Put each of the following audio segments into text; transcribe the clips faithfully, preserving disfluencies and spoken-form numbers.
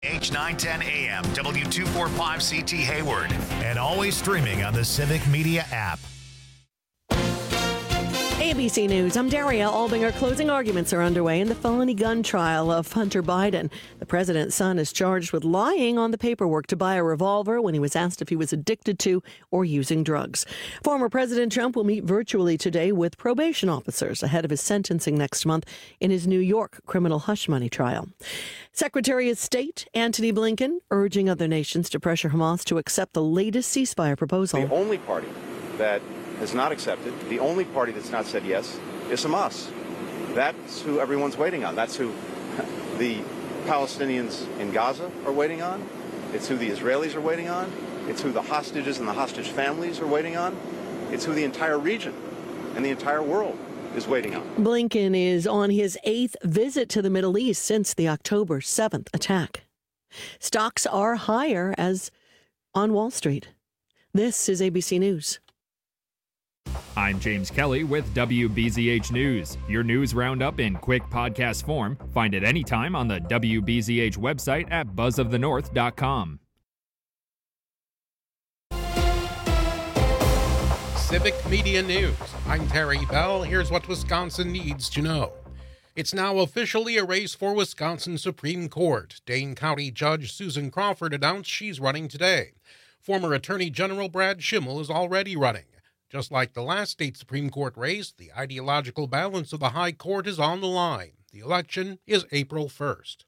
H nine ten A M, W two forty-five C T Hayward, and always streaming on the Civic Media app. A B C News, I'm Daria Albinger. Closing arguments are underway in the felony gun trial of Hunter Biden. The president's son is charged with lying on the paperwork to buy a revolver when he was asked if he was addicted to or using drugs. Former President Trump will meet virtually today with probation officers ahead of his sentencing next month in his New York criminal hush money trial. Secretary of State Antony Blinken urging other nations to pressure Hamas to accept the latest ceasefire proposal. The only party that has not accepted, the only party that's not said yes, is Hamas. That's who everyone's waiting on. That's who the Palestinians in Gaza are waiting on. It's who the Israelis are waiting on. It's who the hostages and the hostage families are waiting on. It's who the entire region and the entire world is waiting on. Blinken is on his eighth visit to the Middle East since the October seventh attack. Stocks are higher as on Wall Street. This is A B C News. I'm James Kelly with W B Z H News, your news roundup in quick podcast form. Find it anytime on the W B Z H website at buzz of the north dot com. Civic Media News. I'm Terry Bell. Here's what Wisconsin needs to know. It's now officially a race for Wisconsin Supreme Court. Dane County Judge Susan Crawford announced she's running today. Former Attorney General Brad Schimmel is already running. Just like the last state Supreme Court race, the ideological balance of the High Court is on the line. The election is April first.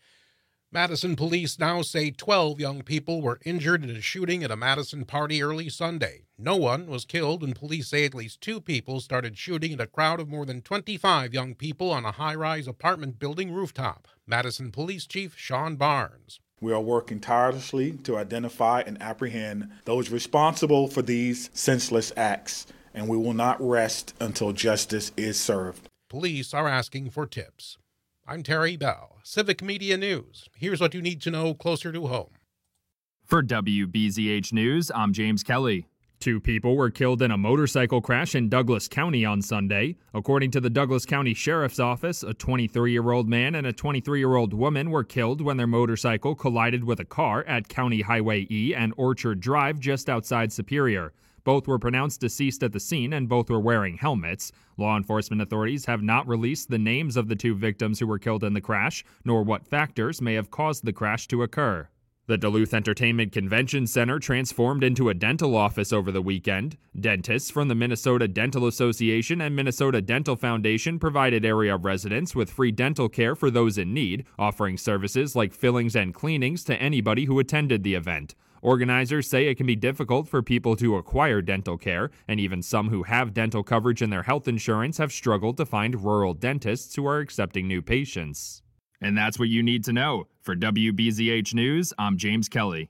Madison police now say twelve young people were injured in a shooting at a Madison party early Sunday. No one was killed, and police say at least two people started shooting at a crowd of more than twenty-five young people on a high-rise apartment building rooftop. Madison Police Chief Sean Barnes. We are working tirelessly to identify and apprehend those responsible for these senseless acts, and we will not rest until justice is served. Police are asking for tips. I'm Terry Bell, Civic Media News. Here's what you need to know closer to home. For W B Z H News, I'm James Kelly. Two people were killed in a motorcycle crash in Douglas County on Sunday. According to the Douglas County Sheriff's Office, a twenty-three-year-old man and a twenty-three-year-old woman were killed when their motorcycle collided with a car at County Highway E and Orchard Drive just outside Superior. Both were pronounced deceased at the scene and both were wearing helmets. Law enforcement authorities have not released the names of the two victims who were killed in the crash, nor what factors may have caused the crash to occur. The Duluth Entertainment Convention Center transformed into a dental office over the weekend. Dentists from the Minnesota Dental Association and Minnesota Dental Foundation provided area residents with free dental care for those in need, offering services like fillings and cleanings to anybody who attended the event. Organizers say it can be difficult for people to acquire dental care, and even some who have dental coverage in their health insurance have struggled to find rural dentists who are accepting new patients. And that's what you need to know. For W B Z H News, I'm James Kelly.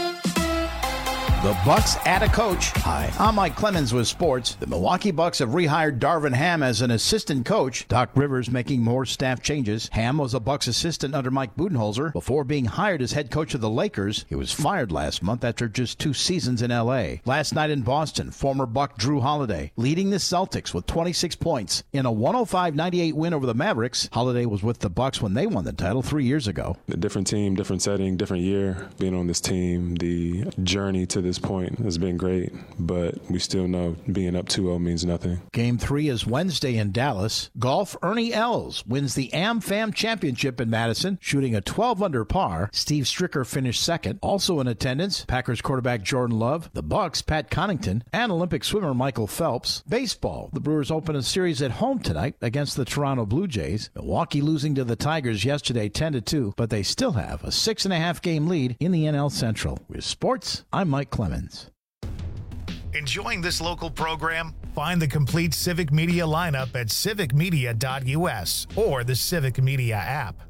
The Bucks add a coach. Hi, I'm Mike Clemens with sports. The Milwaukee Bucks have rehired Darvin Ham as an assistant coach. Doc Rivers making more staff changes. Ham was a Bucks assistant under Mike Budenholzer before being hired as head coach of the Lakers. He was fired last month after just two seasons in L A. Last night in Boston, former Buck Drew Holiday leading the Celtics with twenty-six points in a one oh five ninety-eight win over the Mavericks. Holiday was with the Bucks when they won the title three years ago. A different team, different setting, different year. Being on this team, the journey to this point has been great, but we still know being up two oh means nothing. Game three is Wednesday in Dallas. Golf, Ernie Els wins the AmFam Championship in Madison, shooting a twelve under par. Steve Stricker finished second. Also in attendance, Packers quarterback Jordan Love, the Bucks' Pat Connaughton, and Olympic swimmer Michael Phelps. Baseball, the Brewers open a series at home tonight against the Toronto Blue Jays. Milwaukee losing to the Tigers yesterday ten to two, but they still have a six and a half game lead in the N L Central. With sports, I'm Mike Clemens. Enjoying this local program? Find the complete Civic Media lineup at civic media dot u s or the Civic Media app.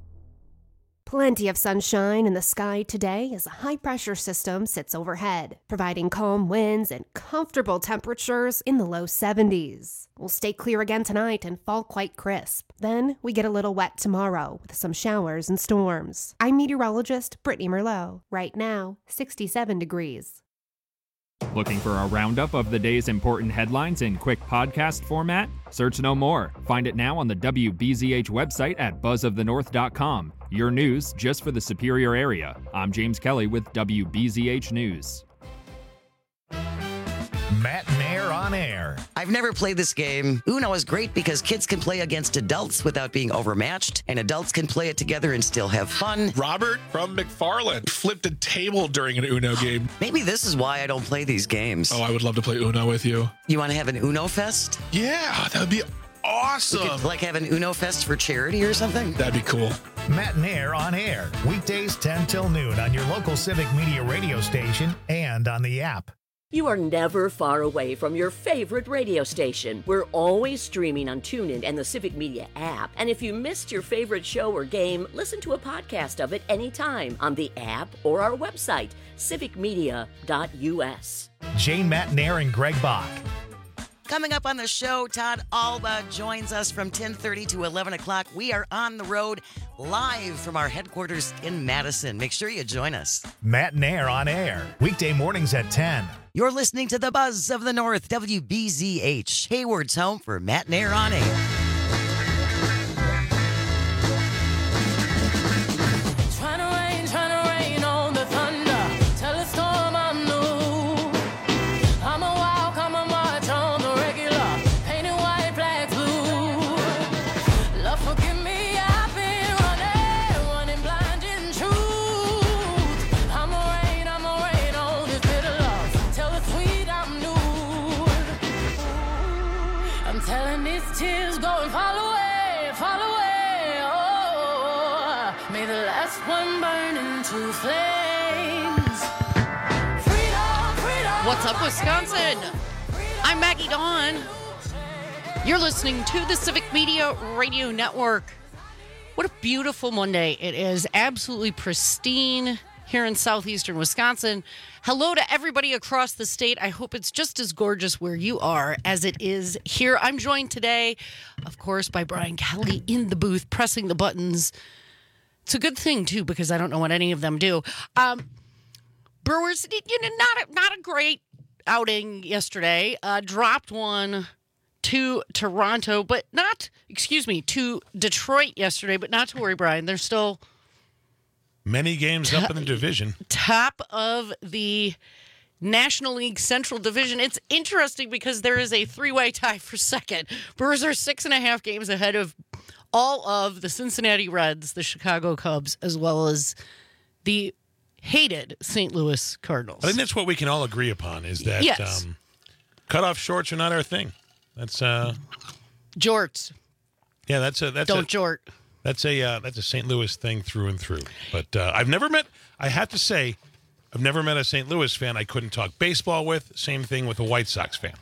Plenty of sunshine in the sky today as a high-pressure system sits overhead, providing calm winds and comfortable temperatures in the low seventies. We'll stay clear again tonight and fall quite crisp. Then we get a little wet tomorrow with some showers and storms. I'm meteorologist Brittany Merlot. Right now, sixty-seven degrees. Looking for a roundup of the day's important headlines in quick podcast format? Search no more. Find it now on the W B Z H website at buzz of the north dot com. Your news just for the Superior area. I'm James Kelly with W B Z H News. Matt Nair on air. I've never played this game. Uno is great because kids can play against adults without being overmatched, and adults can play it together and still have fun. Robert from McFarland flipped a table during an Uno game. Maybe this is why I don't play these games. Oh, I would love to play Uno with you. You want to have an Uno Fest? Yeah, that would be awesome. We could, like, have an Uno Fest for charity or something? That'd be cool. Matt Nair on air. Weekdays ten till noon on your local Civic Media radio station and on the app. You are never far away from your favorite radio station. We're always streaming on TuneIn and the Civic Media app. And if you missed your favorite show or game, listen to a podcast of it anytime on the app or our website, civic media dot u s. Jane, Matt Nair, and Greg Bach. Coming up on the show, Todd Alba joins us from ten thirty to eleven o'clock. We are on the road live from our headquarters in Madison. Make sure you join us. Matt Nair on air. Weekday mornings at ten. You're listening to the Buzz of the North, W B Z H. Hayward's home for Matt Nair on air. What's up, Wisconsin? I'm Maggie Dawn. You're listening to the Civic Media Radio Network. What a beautiful Monday it is. Absolutely pristine here in southeastern Wisconsin. Hello to everybody across the state. I hope it's just as gorgeous where you are as it is here. I'm joined today, of course, by Brian Kelly in the booth, pressing the buttons. It's a good thing, too, because I don't know what any of them do. Um, Brewers, you know, not a, not a great outing yesterday. Uh, dropped one to Toronto, but not, excuse me, to Detroit yesterday, but not to worry, Brian. They're still many games top, up in the division. Top of the National League Central Division. It's interesting because there is a three-way tie for second. Brewers are six and a half games ahead of all of the Cincinnati Reds, the Chicago Cubs, as well as the hated Saint Louis Cardinals. I think that's what we can all agree upon is that yes. um, cutoff shorts are not our thing. That's uh, jorts. Yeah, that's a that's don't a, jort. That's a uh, that's a Saint Louis thing through and through. But uh, I've never met. I have to say, I've never met a Saint Louis fan I couldn't talk baseball with. Same thing with a White Sox fan.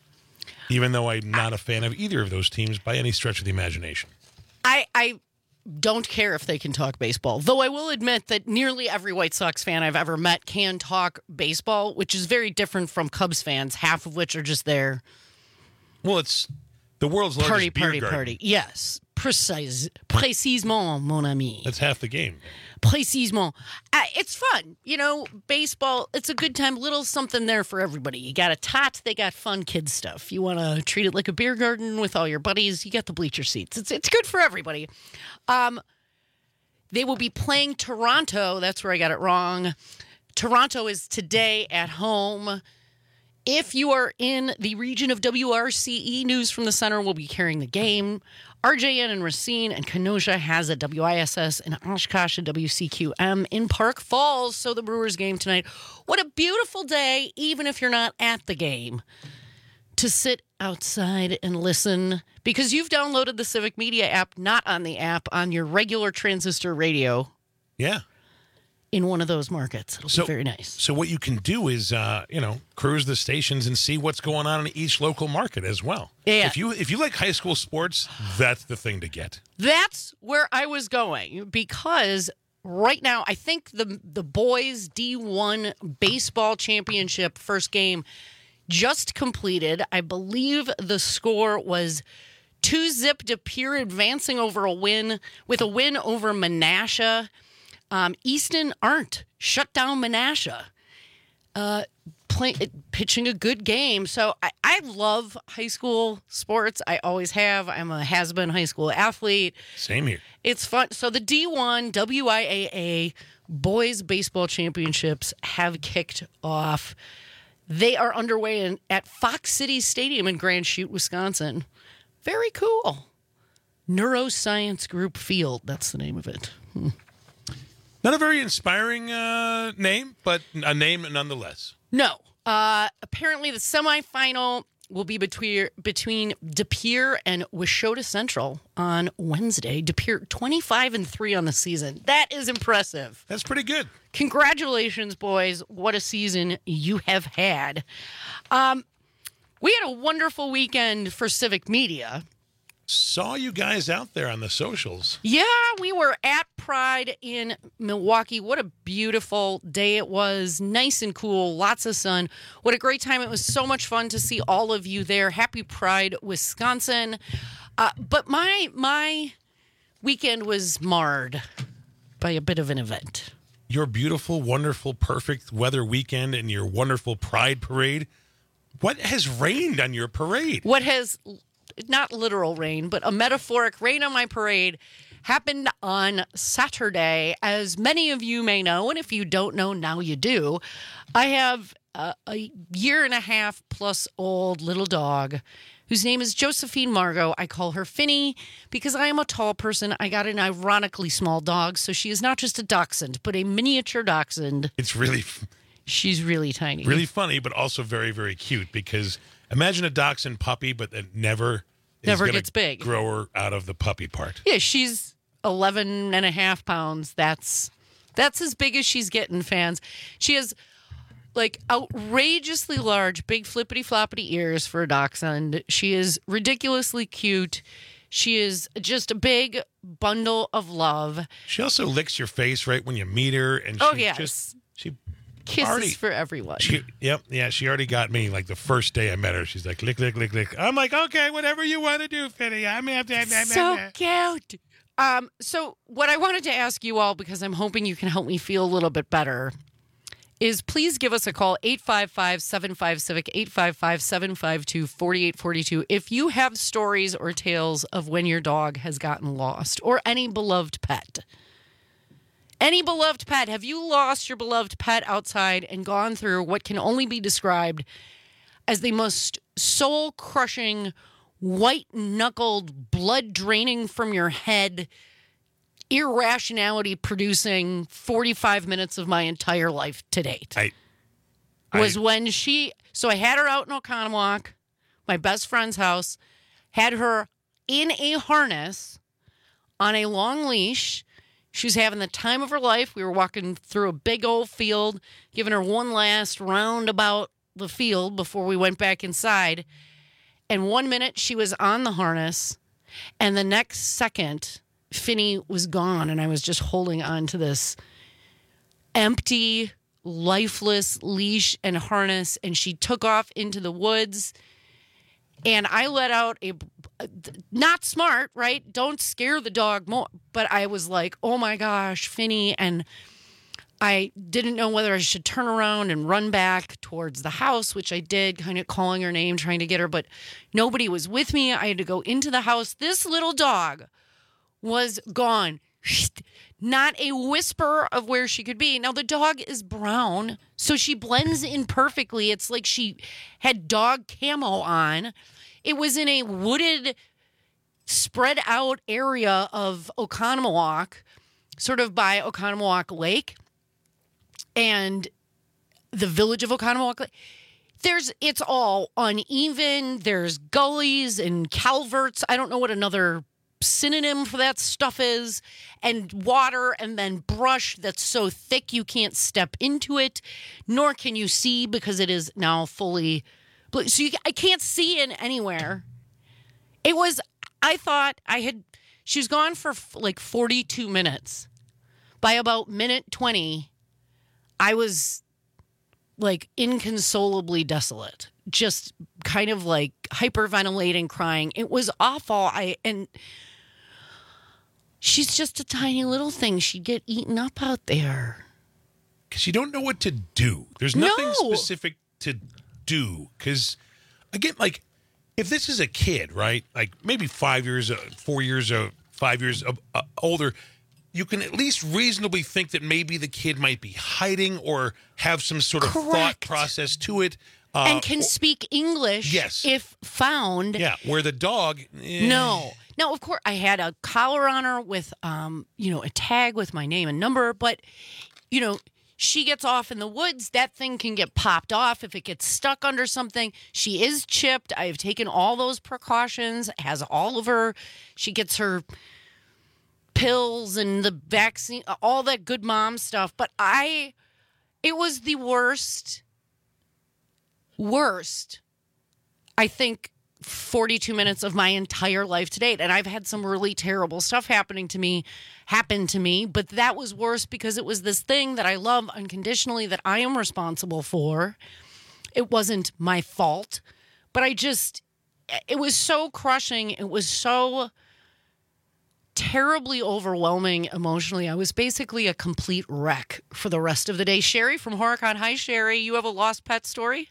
Even though I'm not a fan of either of those teams by any stretch of the imagination. I. I don't care if they can talk baseball, though I will admit that nearly every White Sox fan I've ever met can talk baseball, which is very different from Cubs fans, half of which are just there. Well, it's the world's largest party, beer party, garden. party. Yes, precise, précisément, mon ami. That's half the game. Précisément. Uh, it's fun, you know. Baseball. It's a good time. Little something there for everybody. You got a tot. They got fun kid stuff. You want to treat it like a beer garden with all your buddies. You got the bleacher seats. It's it's good for everybody. Um, they will be playing Toronto. That's where I got it wrong. Toronto is today at home. If you are in the region of W R C E, News from the Center will be carrying the game. R J N and Racine and Kenosha has a W I S S and Oshkosh and W C Q M in Park Falls. So the Brewers game tonight. What a beautiful day, even if you're not at the game, to sit outside and listen because you've downloaded the Civic Media app, not on the app, on your regular transistor radio. Yeah. In one of those markets. It'll so, be very nice. So what you can do is, uh, you know, cruise the stations and see what's going on in each local market as well. Yeah. If you if you like high school sports, that's the thing to get. That's where I was going because right now I think the the boys D one baseball championship first game just completed. I believe the score was two zip De Pere advancing over a win with a win over Menasha. Um, Easton Arndt shut down Menasha. Uh, play, pitching a good game. So I, I love high school sports. I always have. I'm a has-been high school athlete. Same here. It's fun. So the D one W I A A Boys Baseball Championships have kicked off. They are underway in, at Fox City Stadium in Grand Chute, Wisconsin. Very cool. Neuroscience Group Field. That's the name of it. Hmm. Not a very inspiring uh, name, but a name nonetheless. No. Uh, apparently, the semifinal will be between between De Pere and Wauchota Central on Wednesday. De Pere twenty-five and three on the season. That is impressive. That's pretty good. Congratulations, boys! What a season you have had. Um, we had a wonderful weekend for Civic Media. Saw you guys out there on the socials. Yeah, we were at Pride in Milwaukee. What a beautiful day it was. Nice and cool, lots of sun. What a great time. It was so much fun to see all of you there. Happy Pride, Wisconsin. Uh, but my my weekend was marred by a bit of an event. Your beautiful, wonderful, perfect weather weekend and your wonderful Pride parade. What has rained on your parade? What has... not literal rain, but a metaphoric rain on my parade happened on Saturday. As many of you may know, and if you don't know, now you do, I have a, a year and a half plus old little dog whose name is Josephine Margot. I call her Finny because I am a tall person. I got an ironically small dog, so she is not just a dachshund, but a miniature dachshund. It's really... She's really tiny. Really funny, but also very, very cute because... imagine a dachshund puppy, but that never never is gets big. Grow her out of the puppy part. Yeah, she's eleven and a half pounds. That's that's as big as she's getting, fans. She has like outrageously large, big flippity floppity ears for a dachshund. She is ridiculously cute. She is just a big bundle of love. She also licks your face right when you meet her, and she oh yes, just she. Kisses already, for everyone. She, yep, yeah, she already got me. Like the first day I met her, she's like, lick, lick, lick, lick. I'm like, okay, whatever you want to do, Finny. I'm happy. So cute. Um, so what I wanted to ask you all, because I'm hoping you can help me feel a little bit better, is please give us a call, eight five five, seven five, CIVIC, eight five five, seven five two, four eight four two, if you have stories or tales of when your dog has gotten lost or any beloved pet. Any beloved pet. Have you lost your beloved pet outside and gone through what can only be described as the most soul-crushing, white-knuckled, blood-draining from your head, irrationality-producing forty-five minutes of my entire life to date? I, was I, when she... So I had her out in Oconomowoc, my best friend's house, had her in a harness on a long leash. She was having the time of her life. We were walking through a big old field, giving her one last round about the field before we went back inside. And one minute she was on the harness, and the next second, Finny was gone, and I was just holding on to this empty, lifeless leash and harness, and she took off into the woods. And I let out a, not smart, right? Don't scare the dog more. But I was like, oh my gosh, Finny. And I didn't know whether I should turn around and run back towards the house, which I did, kind of calling her name, trying to get her. But nobody was with me. I had to go into the house. This little dog was gone. Not a whisper of where she could be. Now, the dog is brown, so she blends in perfectly. It's like she had dog camo on. It was in a wooded, spread out area of Oconomowoc, sort of by Oconomowoc Lake and the village of Oconomowoc Lake. There's, it's all uneven. There's gullies and calverts. I don't know what another synonym for that stuff is, and water, and then brush that's so thick you can't step into it, nor can you see because it is now fully, so you, I can't see in anywhere. It was, I thought I had, she was gone for like forty-two minutes. By about minute twenty, I was like inconsolably desolate, just kind of like hyperventilating, crying. It was awful. I, and she's just a tiny little thing. She'd get eaten up out there. Because you don't know what to do. There's nothing no. specific to do? Because, again, like, if this is a kid, right, like maybe five years, uh, four years, uh, five years uh, uh, older, you can at least reasonably think that maybe the kid might be hiding or have some sort of Correct. thought process to it. Uh, and can speak English yes. if found. Yeah, where the dog... Eh. No. Now, of course, I had a collar on her with, um, you know, a tag with my name and number, but, you know, she gets off in the woods, that thing can get popped off if it gets stuck under something. She is chipped. I have taken all those precautions, has all of her, she gets her pills and the vaccine, all that good mom stuff. But I, it was the worst, worst, I think, forty-two minutes of my entire life to date. And I've had some really terrible stuff happening to me, happen to me, but that was worse because it was this thing that I love unconditionally that I am responsible for. It wasn't my fault, but I just, it was so crushing. It was so terribly overwhelming emotionally. I was basically a complete wreck for the rest of the day. Sherry from Horicon. Hi, Sherry. You have a lost pet story?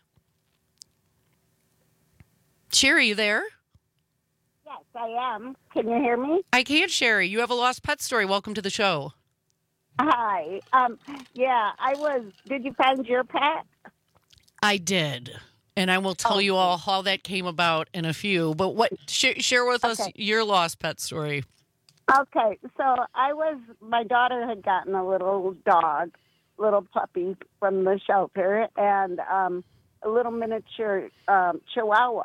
Sherry, you there? Yes, I am. Can you hear me? I can, Sherry. You have a lost pet story. Welcome to the show. Hi. Um, yeah, I was. Did you find your pet? I did. And I will tell Okay. you all how that came about in a few. But what sh- share with us Okay. your lost pet story. Okay, so I was, my daughter had gotten a little dog, little puppy from the shelter, and um, a little miniature um, chihuahua.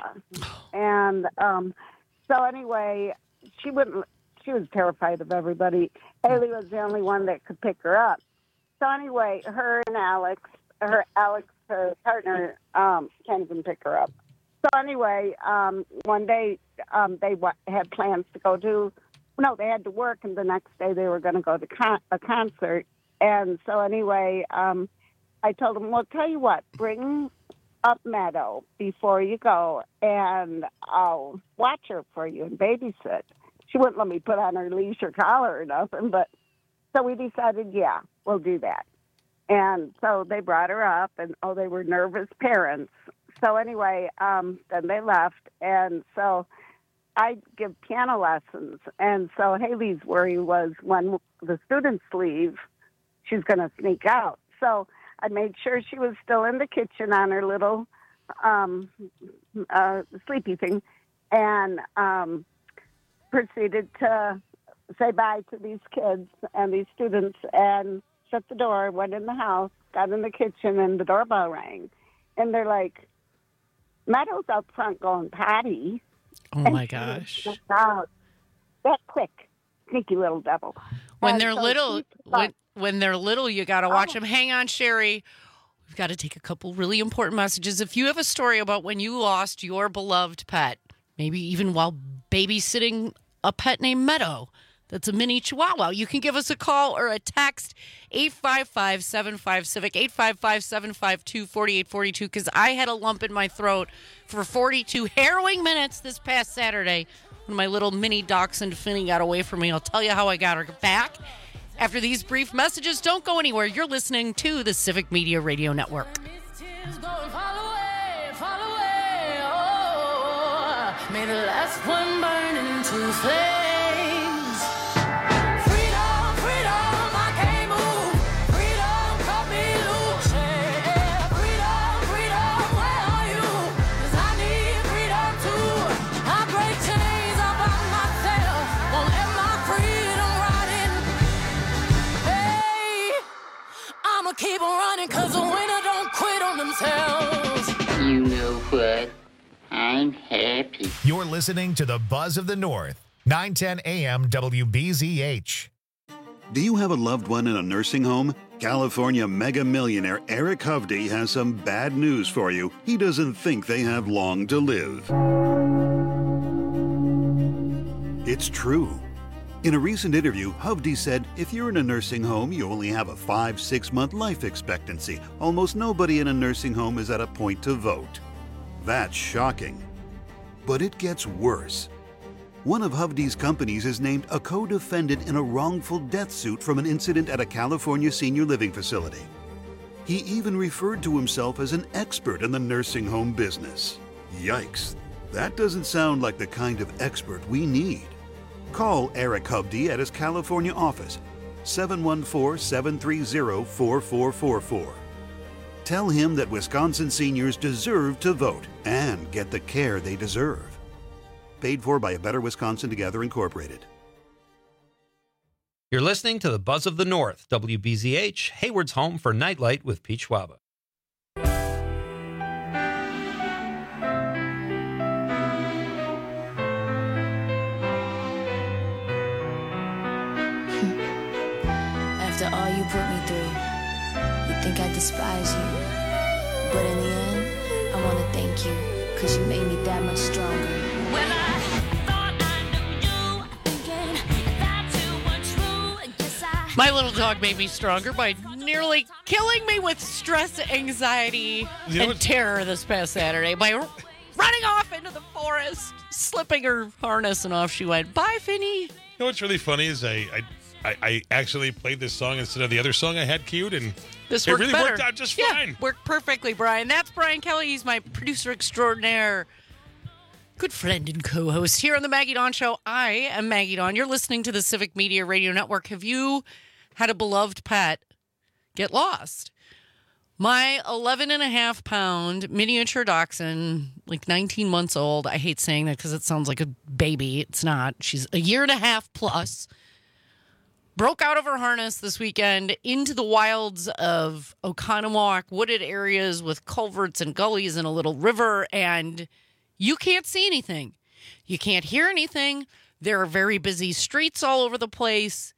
And um, so anyway, she wouldn't, she was terrified of everybody. Haley was the only one that could pick her up. So anyway, her and Alex, her Alex, her partner, um, can't even pick her up. So anyway, um, one day um, they w- had plans to go to, no, they had to work, and the next day they were going to go to con- a concert. And so anyway, um, I told them, well, tell you what, bring up Meadow before you go, and I'll watch her for you and babysit. She wouldn't let me put on her leash or collar or nothing, but so we decided, yeah, we'll do that. And so they brought her up, and, oh, they were nervous parents. So anyway, um, then they left, and so I give piano lessons. And so Haley's worry was when the students leave, she's going to sneak out. So I made sure she was still in the kitchen on her little um, uh, sleepy thing, and um, proceeded to say bye to these kids and these students and shut the door, went in the house, got in the kitchen, and the doorbell rang. And they're like, Meadow's out front going potty. Oh, And my she gosh. was out that quick, sneaky little devil. When And they're so little, she when, when they're little, you got to watch Oh. them. Hang on, Sherry. We've got to take a couple really important messages. If you have a story about when you lost your beloved pet, maybe even while babysitting a pet named Meadow, that's a mini chihuahua, you can give us a call or a text, eight five five, seven five, CIVIC, eight five five, seven five two, four eight four two, because I had a lump in my throat for forty-two harrowing minutes this past Saturday when my little mini dachshund Finny got away from me. I'll tell you how I got her back after these brief messages. Don't go anywhere. You're listening to the Civic Media Radio Network. May the last one burn into flames. Freedom, freedom, I can't move. Freedom, cut me loose. Yeah. Freedom, freedom, where are you? 'Cause I need freedom too. I break chains all by myself. Won't let my freedom rot in. Hey, I'ma keep on running 'cause the winner don't quit on themselves. You know what? I'm happy. You're listening to the Buzz of the North, nine ten A M W B Z H. Do you have a loved one in a nursing home? California mega millionaire Eric Hovde has some bad news for you. He doesn't think they have long to live. It's true. In a recent interview, Hovde said, if you're in a nursing home, you only have a five, six month life expectancy. Almost nobody in a nursing home is at a point to vote. That's shocking. But it gets worse. One of Hovde's companies is named a co-defendant in a wrongful death suit from an incident at a California senior living facility. He even referred to himself as an expert in the nursing home business. Yikes, that doesn't sound like the kind of expert we need. Call Eric Hovde at his California office, seven one four, seven three zero, four four four four. Tell him that Wisconsin seniors deserve to vote and get the care they deserve. Paid for by A Better Wisconsin Together, Incorporated. You're listening to the Buzz of the North, W B Z H, Hayward's home for Nightlight with Pete Schwaba. After all you put me through, you think I despise you. But in the end, I want to thank you, because you made me that much stronger. Well, I My little dog made me stronger by nearly killing me with stress, anxiety, You know and what- terror this past Saturday by r- running off into the forest, slipping her harness, and off she went. Bye, Finny. You know what's really funny is I, I, I, I actually played this song instead of the other song I had queued, and This it worked really better. worked out just yeah, fine. Worked perfectly, Brian. That's Brian Kelly. He's my producer extraordinaire, good friend and co-host here on the Maggie Dawn Show. I am Maggie Dawn. You're listening to the Civic Media Radio Network. Have you had a beloved pet get lost? My eleven and a half pound miniature dachshund, like nineteen months old. I hate saying that because it sounds like a baby. It's not. She's a year and a half plus. Broke out of her harness this weekend into the wilds of Oconomowoc, wooded areas with culverts and gullies and a little river, and you can't see anything. You can't hear anything. There are very busy streets all over the place.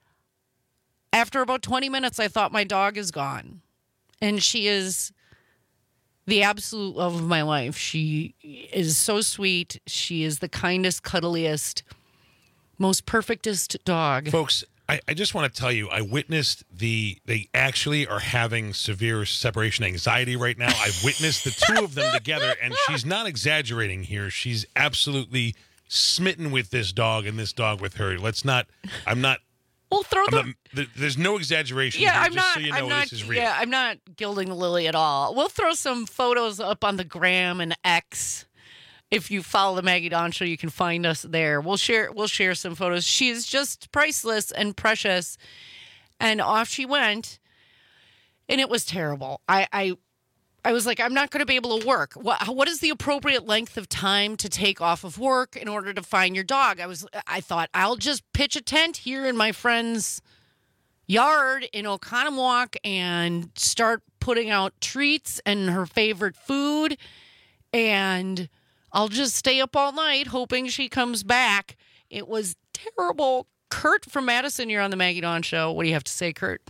After about twenty minutes, I thought my dog is gone. And she is the absolute love of my life. She is so sweet. She is the kindest, cuddliest, most perfectest dog. Folks, I, I just want to tell you, I witnessed the, they actually are having severe separation anxiety right now. I've witnessed the two of them together, and she's not exaggerating here. She's absolutely smitten with this dog and this dog with her. Let's not, I'm not, We'll throw I'm the. not- th- there's no exaggeration Yeah, here, I'm just not. so you know I'm not. this is real. Yeah, I'm not gilding the lily at all. We'll throw some photos up on the gram and X. If you follow the Maggie Dawn Show, you can find us there. We'll share. We'll share some photos. She is just priceless and precious. And off she went, and it was terrible. I. I I was like, I'm not going to be able to work. What, what is the appropriate length of time to take off of work in order to find your dog? I was, I thought I'll just pitch a tent here in my friend's yard in Oconomowoc and start putting out treats and her favorite food, and I'll just stay up all night hoping she comes back. It was terrible. Kurt from Madison, you're on the Maggie Dawn Show. What do you have to say, Kurt?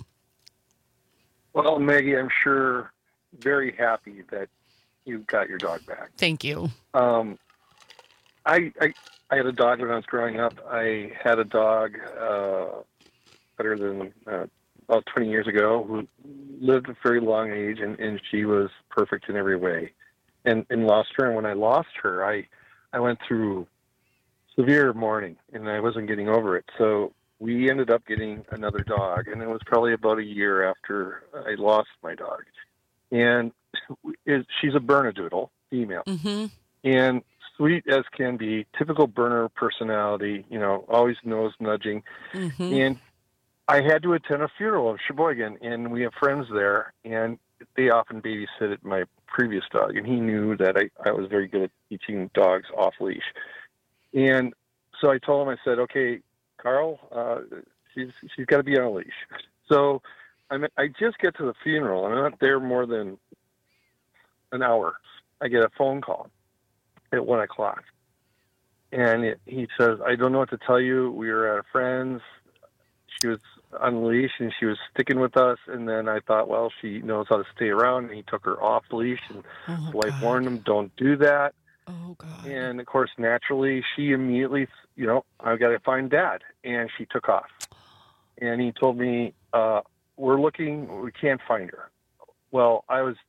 Well, Maggie, I'm sure very happy that you got your dog back. Thank you. Um, I, I I had a dog when I was growing up. I had a dog uh, better than uh, about twenty years ago who lived a very long age, and, and she was perfect in every way. And, and lost her. And when I lost her, I I went through severe mourning, and I wasn't getting over it. So we ended up getting another dog, and it was probably about a year after I lost my dog. And is she's a Bernedoodle, female, mm-hmm. and sweet as can be, typical Berner personality, you know, always nose nudging. Mm-hmm. And I had to attend a funeral of Sheboygan, and we have friends there, and they often babysitted my previous dog, and he knew that I, I was very good at teaching dogs off leash. And so I told him, I said, okay, Carl, uh, she's she's got to be on a leash. So I mean, I just get to the funeral, and I'm not there more than an hour. I get a phone call at one o'clock, and it, he says, I don't know what to tell you. We were at a friend's. She was on leash, and she was sticking with us. And then I thought, well, she knows how to stay around, and he took her off leash, and Oh, his wife warned him, don't do that. Oh, God. And, of course, naturally, she immediately, you know, I've got to find Dad. And she took off. And he told me, uh, we're looking, we can't find her. Well, I was,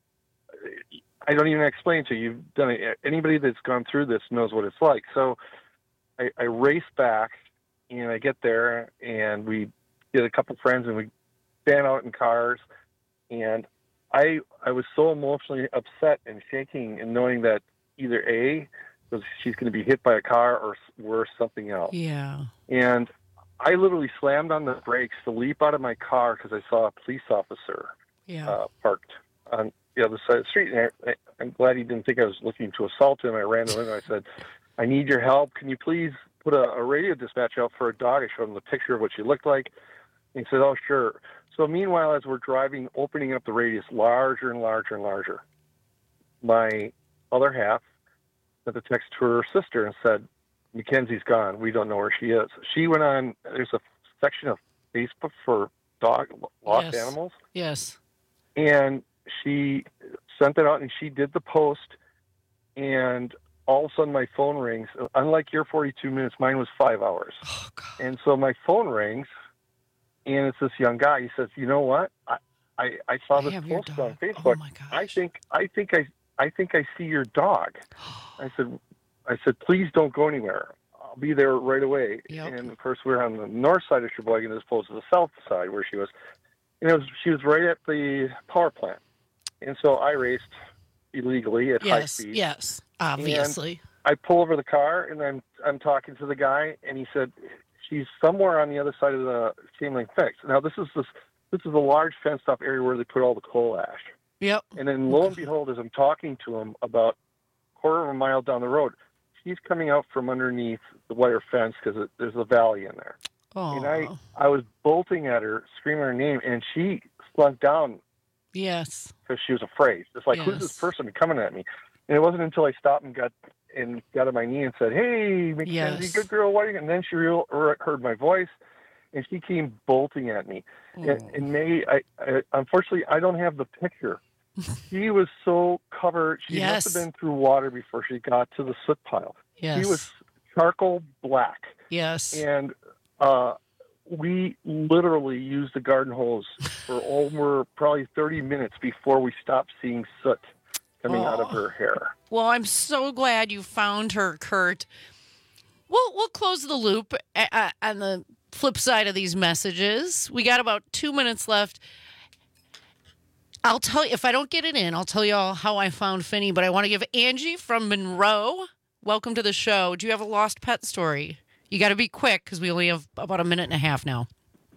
I don't even explain to you. You've done it. Anybody that's gone through this knows what it's like. So I, I race back, and I get there, and we get a couple friends, and we fan out in cars. And I I was so emotionally upset and shaking and knowing that either A, was she's going to be hit by a car, or worse, something else. Yeah. And I literally slammed on the brakes to leap out of my car because I saw a police officer Yeah. uh, parked on the other side of the street. And I, I'm glad he didn't think I was looking to assault him. I ran to him and I said, I need your help. Can you please put a, a radio dispatch out for a dog? I showed him the picture of what she looked like. And he said, oh, sure. So meanwhile, as we're driving, opening up the radius larger and larger and larger, my other half sent a text to her sister and said, Mackenzie's gone. We don't know where she is. She went on, there's a section of Facebook for dog lost Yes. animals. Yes. And she sent it out and she did the post. And all of a sudden my phone rings. Unlike your forty-two minutes, mine was five hours. Oh, God. And so my phone rings and it's this young guy. He says, you know what? I, I, I saw I this have your post dog. on Facebook. Oh, my gosh. I think, I think I, I think I see your dog. I said, I said, please don't go anywhere. I'll be there right away. Yep. And of course, we were on the north side of Sheboygan as opposed to the south side where she was. And it was, she was right at the power plant. And so I raced illegally at high Yes. speed. Yes. Obviously. And I pull over the car and I'm I'm talking to the guy and he said, she's somewhere on the other side of the chain link fence. Now this is this this is a large fenced off area where they put all the coal ash. Yep. And then lo and behold, as I'm talking to him about a quarter of a mile down the road, she's coming out from underneath the wire fence because there's a valley in there. Oh. And I, I was bolting at her, screaming her name, and she slunk down Yes. because she was afraid. It's like, Yes. who's this person coming at me? And it wasn't until I stopped and got and got on my knee and said, hey, Mackenzie, Yes. good girl, what are you? And then she real, heard my voice, and she came bolting at me. And, Oh. and May, I, I, unfortunately, I don't have the picture. She was so covered. She Yes. must have been through water before she got to the soot pile. Yes. She was charcoal black. Yes. And uh, we literally used the garden hose for over probably thirty minutes before we stopped seeing soot coming out of Oh. her hair. Well, I'm so glad you found her, Kurt. We'll we'll close the loop uh, uh, on the flip side of these messages. We got about two minutes left. I'll tell you, if I don't get it in, I'll tell you all how I found Finny, but I want to give Angie from Monroe, welcome to the show. Do you have a lost pet story? You got to be quick because we only have about a minute and a half now.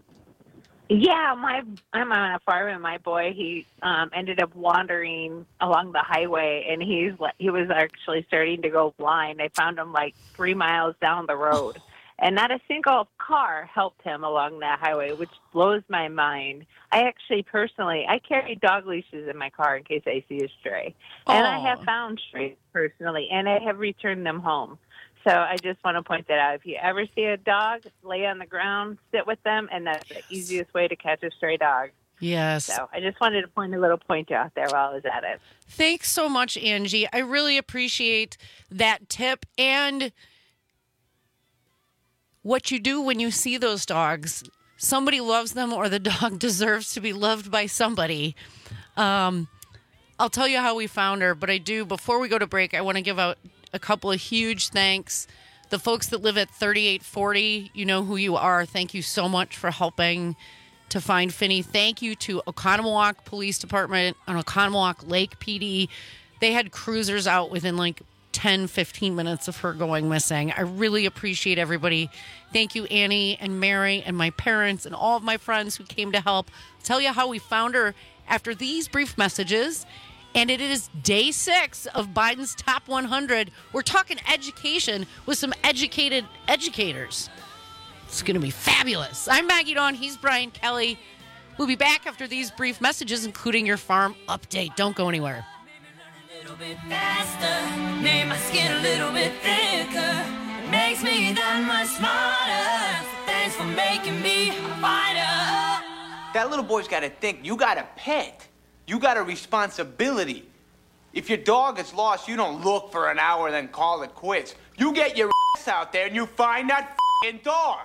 Yeah, my I'm on a farm, and my boy he um, ended up wandering along the highway, and he's he was actually starting to go blind. I found him like three miles down the road, and not a single car helped him along that highway, which blows my mind. I actually personally I carry dog leashes in my car in case I see a stray, and I have found strays personally, and I have returned them home. So I just want to point that out. If you ever see a dog, lay on the ground, sit with them, and that's the easiest way to catch a stray dog. Yes. So I just wanted to point a little pointer out there while I was at it. Thanks so much, Angie. I really appreciate that tip and what you do when you see those dogs. Somebody loves them or the dog deserves to be loved by somebody. Um, I'll tell you how we found her, but I do, before we go to break, I want to give out a couple of huge thanks. The folks that live at thirty-eight forty, you know who you are. Thank you so much for helping to find Finny. Thank you to Oconomowoc Police Department and Oconomowoc Lake P D. They had cruisers out within like ten, fifteen minutes of her going missing. I really appreciate everybody. Thank you, Annie and Mary and my parents and all of my friends who came to help. I'll tell you how we found her after these brief messages. And it is day six of Biden's top one hundred. We're talking education with some educated educators. It's going to be fabulous. I'm Maggie Dawn. He's Brian Kelly. We'll be back after these brief messages, including your farm update. Don't go anywhere. Faster, made my skin a little bit thicker. It makes me that much smarter. So thanks for making me a fighter. That little boy's got to think. You got a pet. You got a responsibility. If your dog is lost, you don't look for an hour and then call it quits. You get your ass out there and you find that f***ing dog.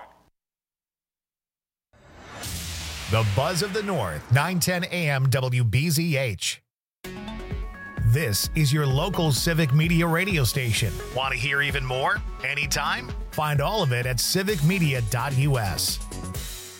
The Buzz of the North, nine ten A M W B Z H. This is your local civic media radio station. Want to hear even more? Anytime? Find all of it at civic media dot U S.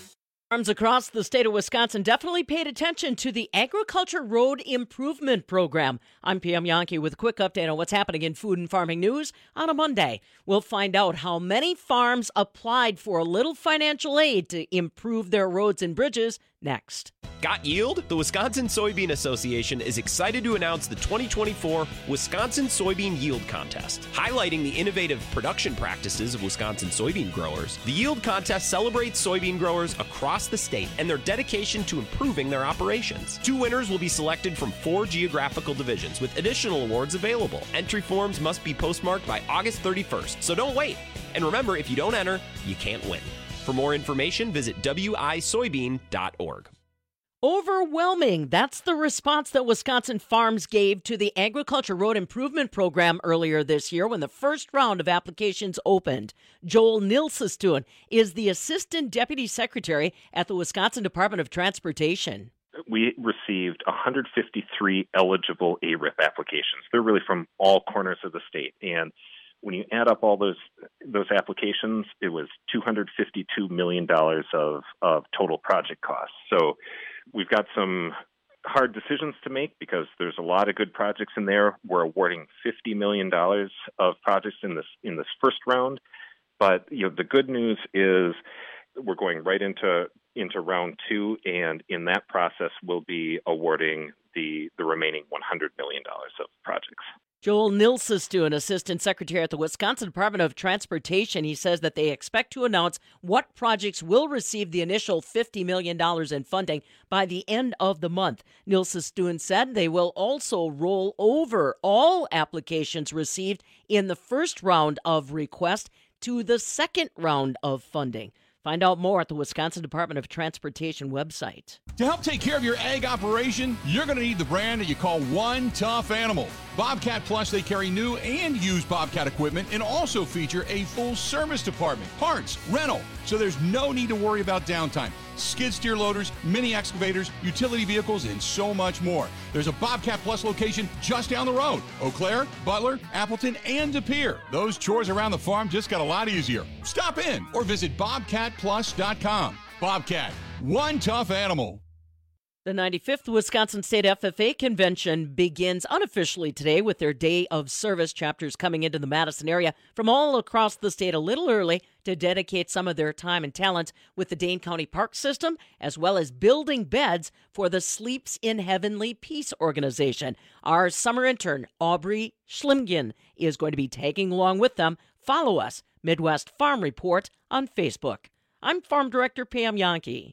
Farms across the state of Wisconsin definitely paid attention to the Agriculture Road Improvement Program. I'm P M Yankee with a quick update on what's happening in food and farming news on a Monday. We'll find out how many farms applied for a little financial aid to improve their roads and bridges next. Got yield? The Wisconsin Soybean Association is excited to announce the twenty twenty-four Wisconsin Soybean Yield Contest. Highlighting the innovative production practices of Wisconsin soybean growers, the Yield Contest celebrates soybean growers across the state and their dedication to improving their operations. Two winners will be selected from four geographical divisions, with additional awards available. Entry forms must be postmarked by August thirty-first, so don't wait. And remember, if you don't enter, you can't win. For more information, visit w i soybean dot org. Overwhelming. That's the response that Wisconsin farms gave to the Agriculture Road Improvement Program earlier this year when the first round of applications opened. Joel Nilsestuen is the Assistant Deputy Secretary at the Wisconsin Department of Transportation. We received one hundred fifty-three eligible A R I P applications. They're really from all corners of the state. And when you add up all those those applications, it was two hundred fifty-two million dollars of, of total project costs. So we've got some hard decisions to make because there's a lot of good projects in there. We're awarding fifty million dollars of projects in this in this first round. But you know, the good news is we're going right into into round two, and in that process, we'll be awarding the, the remaining one hundred million dollars of projects. Joel Nilsestuen, Assistant Secretary at the Wisconsin Department of Transportation, he says that they expect to announce what projects will receive the initial fifty million dollars in funding by the end of the month. Nilsestuen said they will also roll over all applications received in the first round of request to the second round of funding. Find out more at the Wisconsin Department of Transportation website. To help take care of your ag operation, you're going to need the brand that you call One Tough Animal. Bobcat Plus, they carry new and used Bobcat equipment and also feature a full service department, parts, rental, so there's no need to worry about downtime. Skid steer loaders, mini excavators, utility vehicles, and so much more. There's a Bobcat Plus location just down the road. Eau Claire, Butler, Appleton, and De Pere. Those chores around the farm just got a lot easier. Stop in or visit bobcat plus dot com. Bobcat, one tough animal. The ninety-fifth Wisconsin State F F A Convention begins unofficially today with their Day of Service chapters coming into the Madison area from all across the state a little early to dedicate some of their time and talents with the Dane County Park System, as well as building beds for the Sleeps in Heavenly Peace organization. Our summer intern, Aubrey Schlimgen, is going to be tagging along with them. Follow us, Midwest Farm Report, on Facebook. I'm Farm Director Pam Yankee.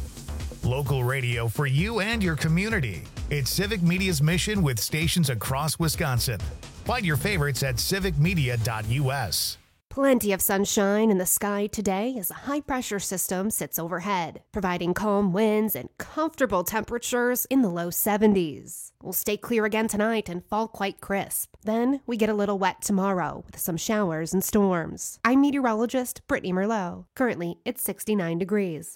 Local radio for you and your community. It's Civic Media's mission with stations across Wisconsin. Find your favorites at civic media dot u s. Plenty of sunshine in the sky today as a high-pressure system sits overhead, providing calm winds and comfortable temperatures in the low seventies. We'll stay clear again tonight and fall quite crisp. Then we get a little wet tomorrow with some showers and storms. I'm meteorologist Brittany Merlot. Currently, it's sixty-nine degrees.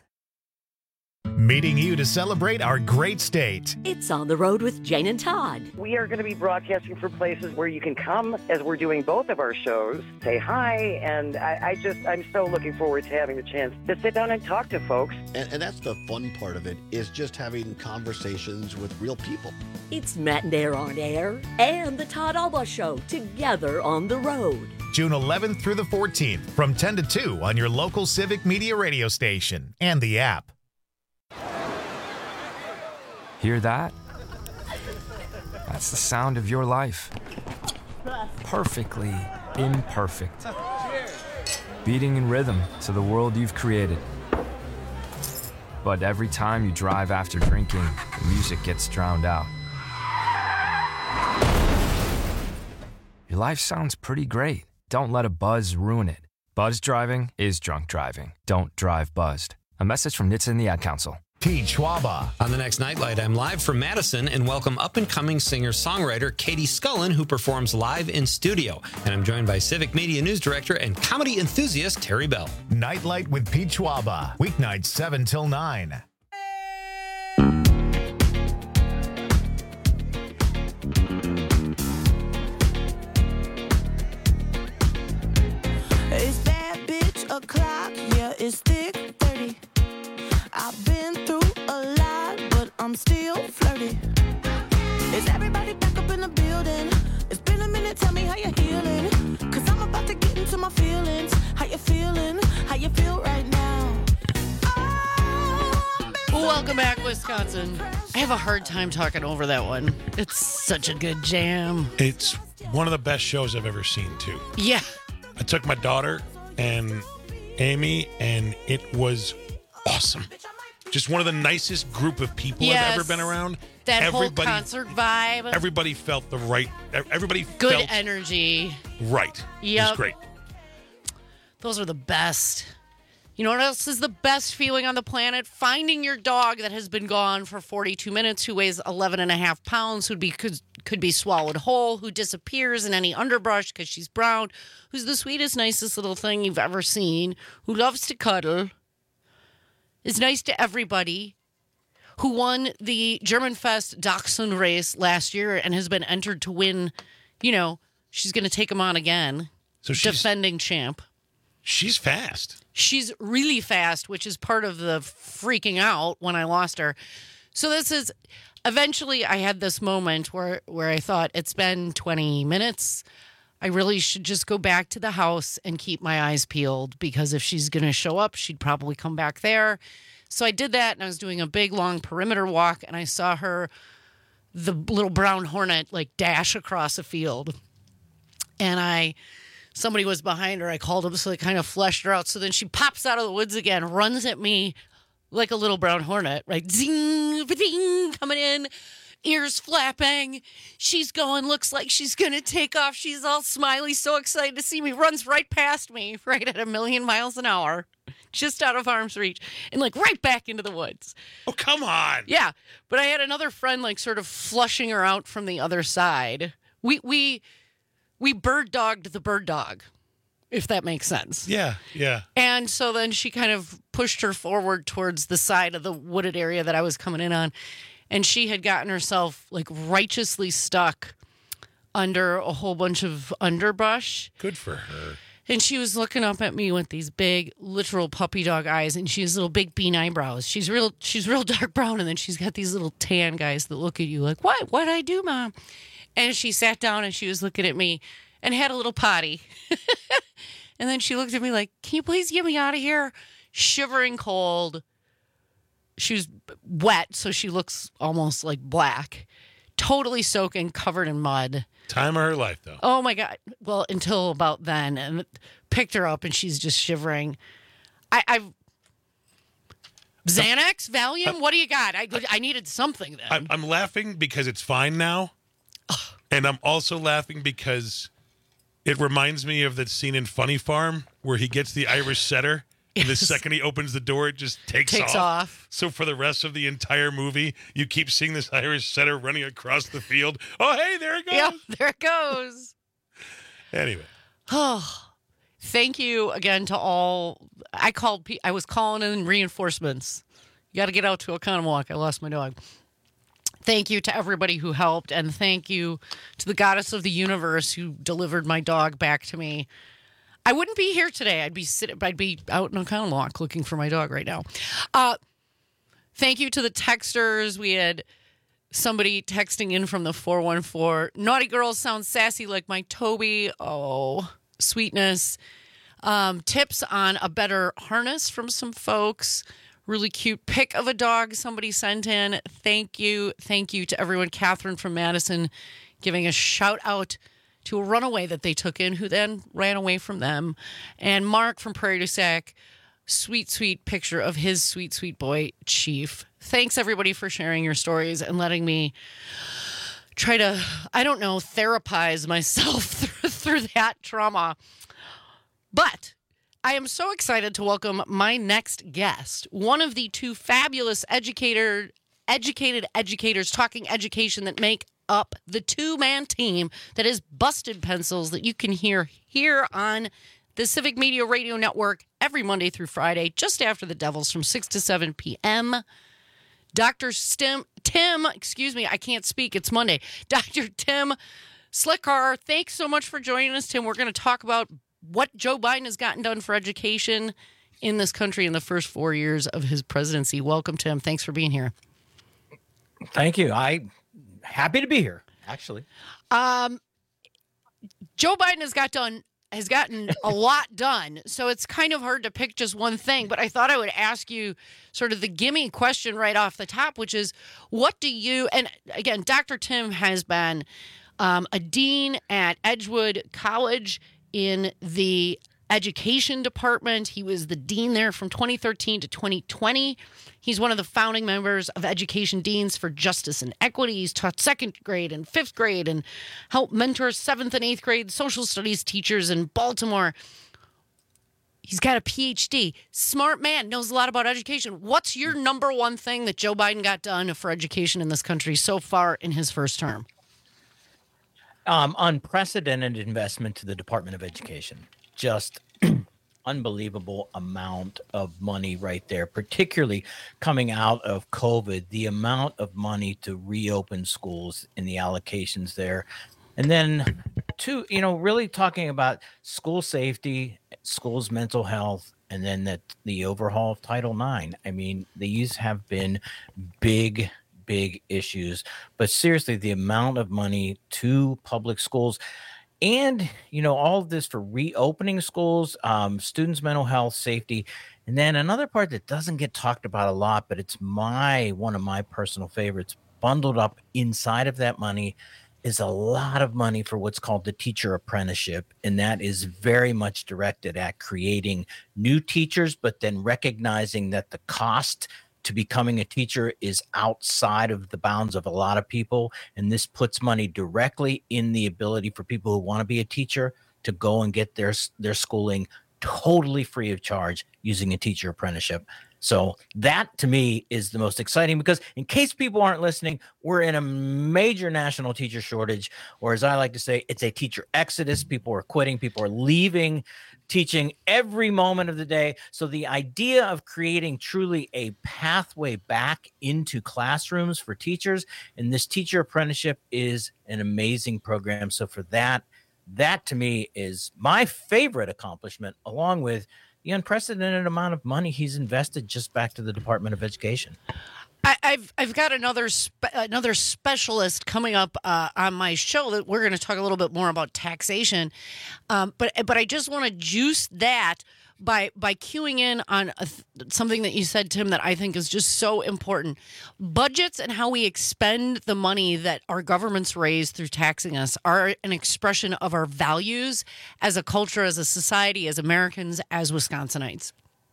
Meeting you to celebrate our great state. It's On the Road with Jane and Todd. We are going to be broadcasting from places where you can come as we're doing both of our shows, say hi, and I, I just, I'm so looking forward to having the chance to sit down and talk to folks. And, and that's the fun part of it, is just having conversations with real people. It's Matt and Air on Air and the Todd Alba Show together on the road. June eleventh through the fourteenth from ten to two on your local Civic Media radio station and the app. Hear that? That's the sound of your life. Perfectly imperfect. Beating in rhythm to the world you've created. But every time you drive after drinking, the music gets drowned out. Your life sounds pretty great. Don't let a buzz ruin it. Buzz driving is drunk driving. Don't drive buzzed. A message from N H T S A and the Ad Council. Pete Schwaba. On the next Nightlight, I'm live from Madison and welcome up-and-coming singer-songwriter Katie Scullen, who performs live in studio. And I'm joined by Civic Media News Director and comedy enthusiast Terry Bell. Nightlight with Pete Schwaba. Weeknights seven till nine. It's bad bitch o'clock, yeah, it's thick thirty. I flirty. Is everybody back up in the building? It's been a minute, tell me how you're healing. Cause I'm about to get into my feelings. How you feeling? How you feel right now? Welcome back, Wisconsin. I have a hard time talking over that one. It's such a good jam. It's one of the best shows I've ever seen, too. Yeah. I took my daughter and Amy, and it was awesome. Just one of the nicest group of people Yes. I've ever been around. That everybody, whole concert vibe. Everybody felt the right. Everybody Good felt energy. right. It Yep. was great. Those are the best. You know what else is the best feeling on the planet? Finding your dog that has been gone for forty-two minutes, who weighs eleven and a half pounds, who'd be could, could be swallowed whole, who disappears in any underbrush because she's brown, who's the sweetest, nicest little thing you've ever seen, who loves to cuddle, is nice to everybody, who won the German Fest Dachshund race last year and has been entered to win, you know, she's going to take him on again. So she's, defending champ. She's fast. She's really fast, which is part of the freaking out when I lost her. So this is, eventually I had this moment where, where I thought, it's been twenty minutes. I really should just go back to the house and keep my eyes peeled, because if she's going to show up, she'd probably come back there. So I did that, and I was doing a big, long perimeter walk, and I saw her, the little brown hornet, like dash across a field. And I... Somebody was behind her. I called him, so they kind of fleshed her out. So then she pops out of the woods again, runs at me like a little brown hornet, right? Zing, ba-ding, coming in, ears flapping. She's going, looks like she's going to take off. She's all smiley, so excited to see me. Runs right past me, right at a million miles an hour, just out of arm's reach, and like right back into the woods. Oh, come on. Yeah. But I had another friend like sort of flushing her out from the other side. We, we, We bird dogged the bird dog, if that makes sense. Yeah, yeah. And so then she kind of pushed her forward towards the side of the wooded area that I was coming in on. And she had gotten herself like righteously stuck under a whole bunch of underbrush. Good for her. And she was looking up at me with these big, literal puppy dog eyes, and she has little big bean eyebrows. She's real, she's real dark brown, and then she's got these little tan guys that look at you like, "What? What'd I do, Mom?" And she sat down and she was looking at me and had a little potty. And then she looked at me like, "Can you please get me out of here?" Shivering cold. She was wet, so she looks almost like black. Totally soaking, covered in mud. Time of her life, though. Oh, my God. Well, until about then. And picked her up and she's just shivering. I, I've... Xanax? Valium? What do you got? I, I needed something then. I'm, I'm laughing because it's fine now. And I'm also laughing because it reminds me of that scene in Funny Farm where he gets the Irish setter, and the second he opens the door, it just takes, Takes off. off. So for the rest of the entire movie, you keep seeing this Irish setter running across the field. Oh, hey, there it goes. Yeah, there it goes. Anyway. Oh, thank you again to all. I called. pe- I was calling in reinforcements. You got to get out to Oconomowoc. I lost my dog. Thank you to everybody who helped, and thank you to the goddess of the universe who delivered my dog back to me. I wouldn't be here today. I'd be sitting. I'd be out in Oconomowoc looking for my dog right now. Uh, thank you to the texters. We had somebody texting in from the four one four. Naughty girls sound sassy like my Toby. Oh, sweetness. Um, tips on a better harness from some folks. Really cute pic of a dog somebody sent in. Thank you. Thank you to everyone. Catherine from Madison giving a shout out to a runaway that they took in who then ran away from them. And Mark from Prairie du Sac, sweet, sweet picture of his sweet, sweet boy, Chief. Thanks, everybody, for sharing your stories and letting me try to, I don't know, therapize myself through, through that trauma. But I am so excited to welcome my next guest, one of the two fabulous educator, educated educators talking education that make up the two-man team that is Busted Pencils that you can hear here on the Civic Media Radio Network every Monday through Friday, just after the Devils from six to seven p.m. Doctor Stim, Tim, excuse me, I can't speak, it's Monday. Doctor Tim Slickar, thanks so much for joining us, Tim. We're going to talk about what Joe Biden has gotten done for education in this country in the first four years of his presidency. Welcome, Tim. Thanks for being here. Thank you. I'm happy to be here, actually. Um, Joe Biden has got done has gotten a lot done, so it's kind of hard to pick just one thing. But I thought I would ask you sort of the gimme question right off the top, which is, what do you? And again, Doctor Tim has been um, a dean at Edgewood College in the education department. He was the dean there from twenty thirteen to twenty twenty. He's one of the founding members of Education Deans for Justice and Equity. He's taught second grade and fifth grade and helped mentor seventh and eighth grade social studies teachers in Baltimore. He's got a P H D. Smart man, knows a lot about education. What's your number one thing that Joe Biden got done for education in this country so far in his first term? Um, unprecedented investment to the Department of Education. Just unbelievable amount of money right there, particularly coming out of COVID, the amount of money to reopen schools and the allocations there. And then two, you know, really talking about school safety, schools' mental health, and then that the overhaul of Title nine. I mean, these have been big, big issues, but seriously, the amount of money to public schools, and, you know, all of this for reopening schools, um, students' mental health, safety. And then another part that doesn't get talked about a lot, but it's my one of my personal favorites, bundled up inside of that money is a lot of money for what's called the teacher apprenticeship. And that is very much directed at creating new teachers, but then recognizing that the cost to becoming a teacher is outside of the bounds of a lot of people. And this puts money directly in the ability for people who want to be a teacher to go and get their, their schooling totally free of charge using a teacher apprenticeship. So that to me is the most exciting, because in case people aren't listening, we're in a major national teacher shortage, or as I like to say, it's a teacher exodus. People are quitting, people are leaving teaching every moment of the day. So the idea of creating truly a pathway back into classrooms for teachers, and this teacher apprenticeship is an amazing program. So for that, that to me is my favorite accomplishment, along with the unprecedented amount of money he's invested just back to the Department of Education. I, I've I've got another spe- another specialist coming up uh, on my show that we're going to talk a little bit more about taxation, um, but but I just want to juice that by by cueing in on a th- something that you said, Tim, that I think is just so important. Budgets and how we expend the money that our governments raise through taxing us are an expression of our values as a culture, as a society, as Americans, as Wisconsinites.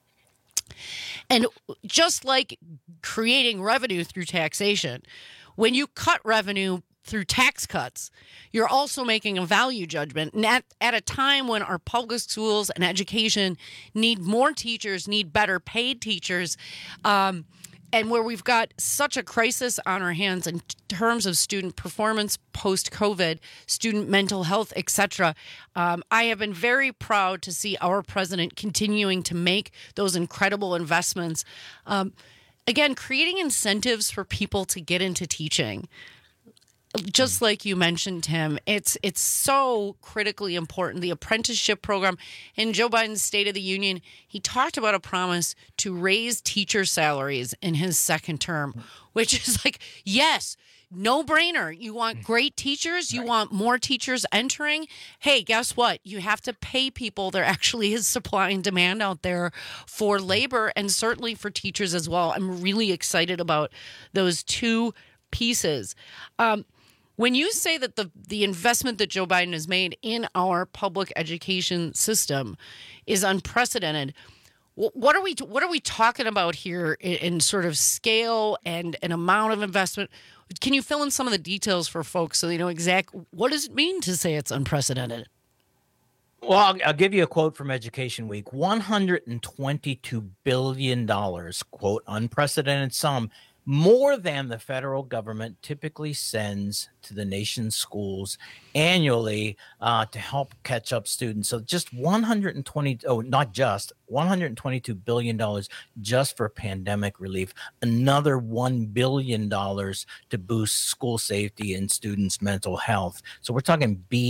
And just like creating revenue through taxation, when you cut revenue through tax cuts, you're also making a value judgment. And at, at a time when our public schools and education need more teachers, need better paid teachers, um, and where we've got such a crisis on our hands in terms of student performance post-COVID, student mental health, et cetera, um, I have been very proud to see our president continuing to make those incredible investments. Um, again, creating incentives for people to get into teaching. Just like you mentioned, Tim, it's it's so critically important. The apprenticeship program in Joe Biden's State of the Union, he talked about a promise to raise teacher salaries in his second term, which is like, yes, no brainer. You want great teachers. You want more teachers entering. Hey, guess what? You have to pay people. There actually is supply and demand out there for labor, and certainly for teachers as well. I'm really excited about those two pieces. Um, When you say that the the investment that Joe Biden has made in our public education system is unprecedented, what are we what are we talking about here in, in sort of scale and an amount of investment? Can you fill in some of the details for folks so they know exactly what does it mean to say it's unprecedented? Well, I'll, I'll give you a quote from Education Week. one hundred twenty-two billion dollars, quote, unprecedented sum, more than the federal government typically sends to the nation's schools annually uh, to help catch up students. So just one hundred twenty, oh, not just, one hundred twenty-two billion dollars just for pandemic relief, another one billion dollars to boost school safety and students' mental health. So we're talking B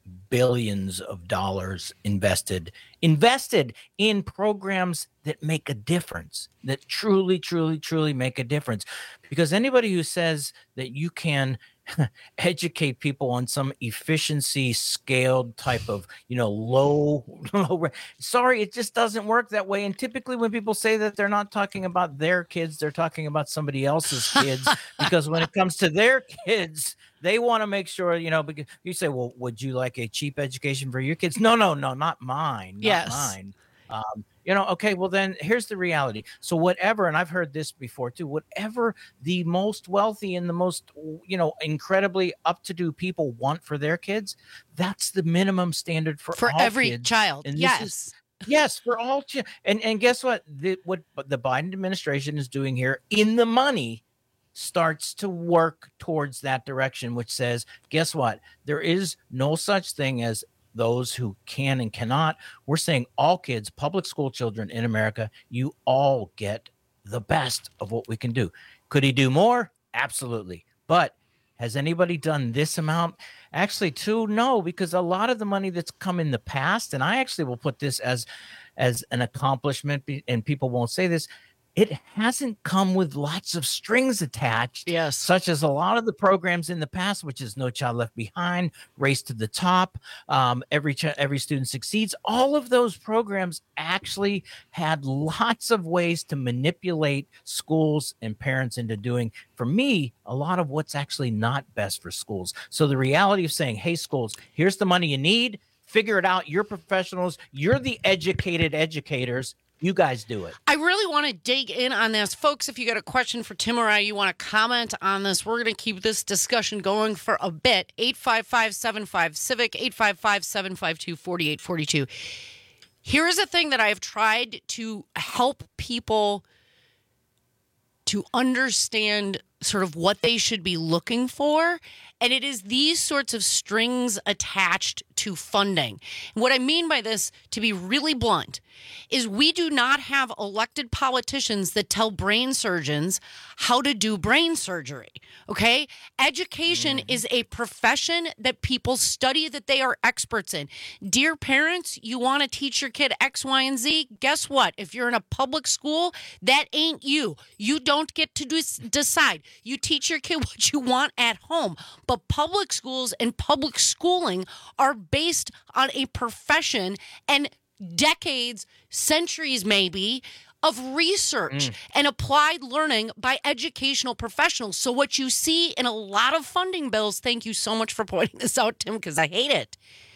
billions of dollars invested invested in programs that make a difference, that truly, truly, truly make a difference. Because anybody who says that you can educate people on some efficiency scaled type of, you know, low, low, sorry, it just doesn't work that way. And typically when people say that, they're not talking about their kids, they're talking about somebody else's kids. Because when it comes to their kids, they want to make sure, you know, because you say, well, would you like a cheap education for your kids? No, no, no, not mine. Not Yes. mine. Um, you know, okay, well, then here's the reality. So whatever, and I've heard this before too, whatever the most wealthy and the most, you know, incredibly up-to-do people want for their kids, that's the minimum standard for, For all every kids. child. And this Yes. is- yes, for all. Chi- and, and guess what? The, what the Biden administration is doing here in the money starts to work towards that direction, which says, guess what? There is no such thing as those who can and cannot. We're saying all kids, public school children in America, you all get the best of what we can do. Could he do more? Absolutely. But has anybody done this amount? Actually, too, no, because a lot of the money that's come in the past, and I actually will put this as as an accomplishment, and people won't say this, it hasn't come with lots of strings attached. Yes. Such as a lot of the programs in the past, which is No Child Left Behind, Race to the Top, um, every ch- every student succeeds. All of those programs actually had lots of ways to manipulate schools and parents into doing, for me, a lot of what's actually not best for schools. So the reality of saying, hey, schools, here's the money you need. Figure it out. You're professionals. You're the educated educators. You guys do it. I really want to dig in on this. Folks, if you got a question for Tim or I, you want to comment on this, we're going to keep this discussion going for a bit. eight five five, seven five, civic, eight five five, seven five two, four eight four two. Here is a thing that I have tried to help people to understand sort of what they should be looking for. And it is these sorts of strings attached to funding. And what I mean by this, to be really blunt, is we do not have elected politicians that tell brain surgeons how to do brain surgery. Okay? Education mm. is a profession that people study, that they are experts in. Dear parents, you want to teach your kid X, Y, and Z? Guess what? If you're in a public school, that ain't you. You don't get to do, decide. You teach your kid what you want at home. But public schools and public schooling are based on a profession and decades, centuries maybe, of research mm. and applied learning by educational professionals. So what you see in a lot of funding bills, thank you so much for pointing this out, Tim, because I hate it,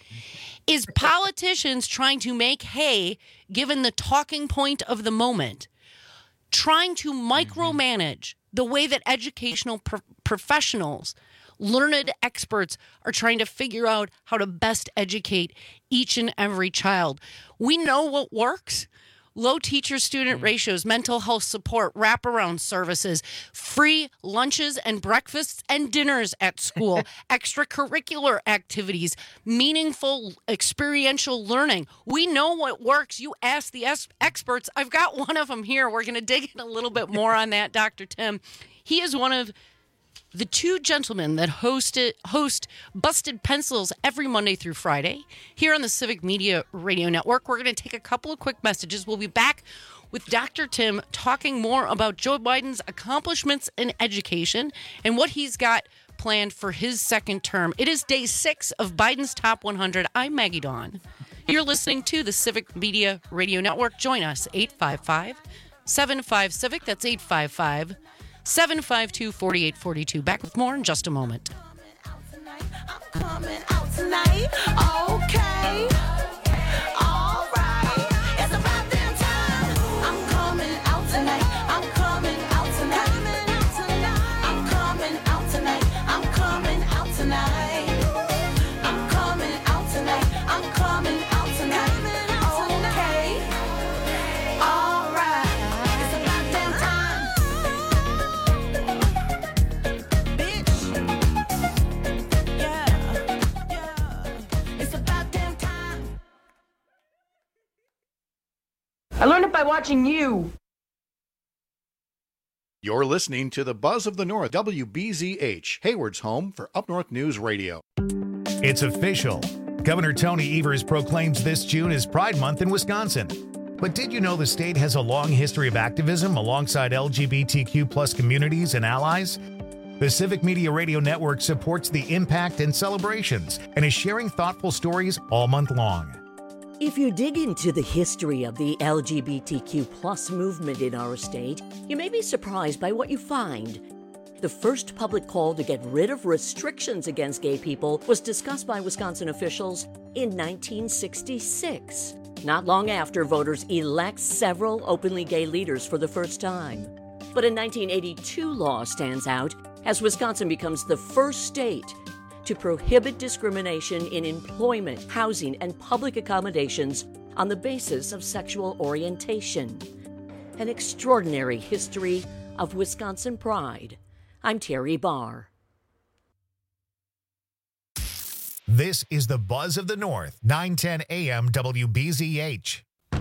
is politicians trying to make hay given the talking point of the moment, trying to micromanage the way that educational pro- professionals, learned experts are trying to figure out how to best educate each and every child. We know what works. Low teacher-student ratios, mental health support, wraparound services, free lunches and breakfasts and dinners at school, extracurricular activities, meaningful experiential learning. We know what works. You ask the es- experts. I've got one of them here. We're going to dig in a little bit more on that, Doctor Tim. He is one of the two gentlemen that hosted, host Busted Pencils every Monday through Friday here on the Civic Media Radio Network. We're going to take a couple of quick messages. We'll be back with Doctor Tim talking more about Joe Biden's accomplishments in education and what he's got planned for his second term. It is day six of Biden's Top one hundred. I'm Maggie Dawn. You're listening to the Civic Media Radio Network. Join us, eight five five, seven five, civic. That's eight five five, seven five two, four eight four two. Back with more in just a moment. Coming out tonight, okay. All right. It's about damn time. I'm coming out tonight. I'm coming out tonight. I'm coming out tonight. I'm coming out tonight. I'm coming out tonight. I'm coming out tonight. Okay. All right. It's about damn time. Bitch. Yeah. It's about damn time. I learned it by watching you. You're listening to the Buzz of the North, W B Z H, Hayward's home for Up North News Radio. It's official. Governor Tony Evers proclaims this June as Pride Month in Wisconsin. But did you know the state has a long history of activism alongside L G B T Q plus communities and allies? The Civic Media Radio Network supports the impact and celebrations and is sharing thoughtful stories all month long. If you dig into the history of the L G B T Q plus movement in our state, you may be surprised by what you find. The first public call to get rid of restrictions against gay people was discussed by Wisconsin officials in nineteen sixty-six, not long after voters elect several openly gay leaders for the first time. But a nineteen eighty-two law stands out as Wisconsin becomes the first state to prohibit discrimination in employment, housing, and public accommodations on the basis of sexual orientation. An extraordinary history of Wisconsin pride. I'm Terry Barr. This is the Buzz of the North, nine ten A M W B Z H.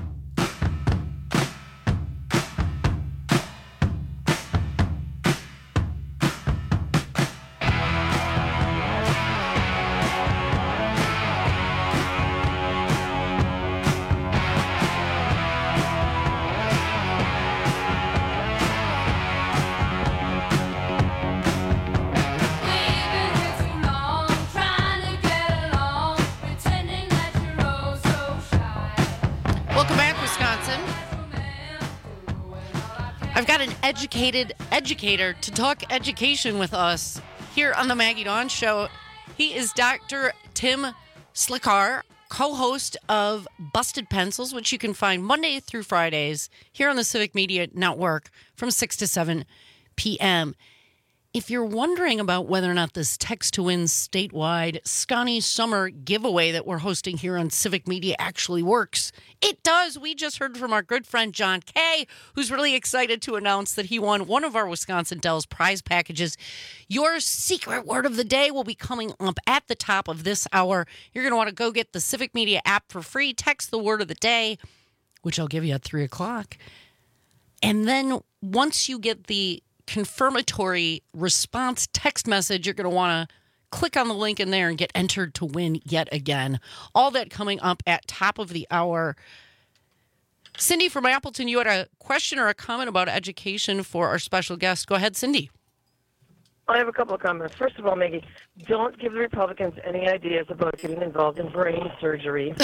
I've got an educated educator to talk education with us here on the Maggie Dawn Show. He is Doctor Tim Slickar, co-host of Busted Pencils, which you can find Monday through Fridays here on the Civic Media Network from six to seven p.m. If you're wondering about whether or not this Text to Win statewide Scotty Summer giveaway that we're hosting here on Civic Media actually works, it does. We just heard from our good friend John Kay, who's really excited to announce that he won one of our Wisconsin Dells prize packages. Your secret word of the day will be coming up at the top of this hour. You're going to want to go get the Civic Media app for free. Text the word of the day, which I'll give you at three o'clock. And then once you get the confirmatory response text message, you're going to want to click on the link in there and get entered to win yet again. All that coming up at top of the hour. Cindy from Appleton, you had a question or a comment about education for our special guest. Go ahead, Cindy. I have a couple of comments. First of all, Maggie, don't give the Republicans any ideas about getting involved in brain surgery.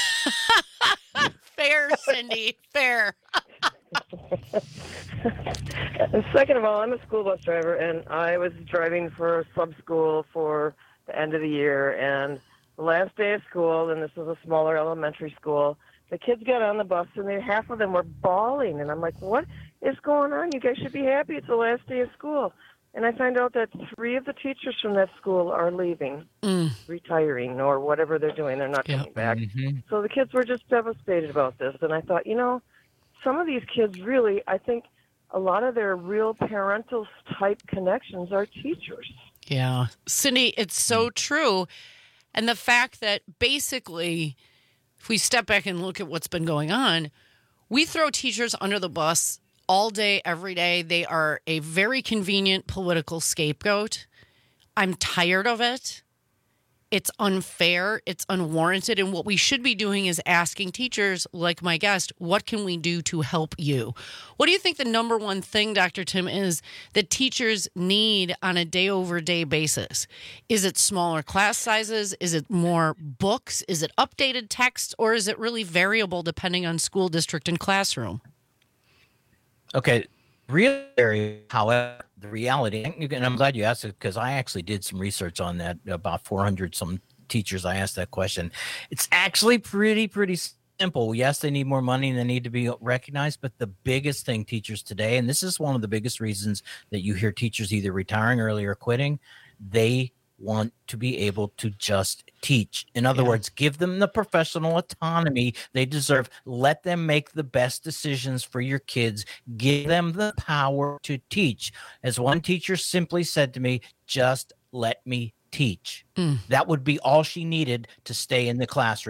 Fair, Cindy, fair. And second of all, I'm a school bus driver, and I was driving for sub school for the end of the year. And the last day of school, and this was a smaller elementary school, the kids got on the bus, and they, half of them were bawling. And I'm like, what is going on? You guys should be happy. It's the last day of school. And I find out that three of the teachers from that school are leaving, mm. retiring, or whatever they're doing. They're not yep. coming back. Mm-hmm. So the kids were just devastated about this. And I thought, you know, some of these kids really, I think a lot of their real parental type connections are teachers. Yeah. Cindy, it's so true. And the fact that basically, if we step back and look at what's been going on, we throw teachers under the bus all day, every day. They are a very convenient political scapegoat. I'm tired of it. It's unfair. It's unwarranted. And what we should be doing is asking teachers, like my guest, what can we do to help you? What do you think the number one thing, Doctor Tim, is that teachers need on a day-over-day basis? Is it smaller class sizes? Is it more books? Is it updated text? Or is it really variable depending on school district and classroom? Okay, really, however, the reality, and I'm glad you asked it because I actually did some research on that, about four hundred some teachers I asked that question. It's actually pretty, pretty simple. Yes, they need more money and they need to be recognized, but the biggest thing teachers today, and this is one of the biggest reasons that you hear teachers either retiring early or quitting, they want to be able to just teach. In other yeah. words, give them the professional autonomy they deserve. Let them make the best decisions for your kids. Give them the power to teach. As one teacher simply said to me, just let me teach. Mm. That would be all she needed to stay in the classroom.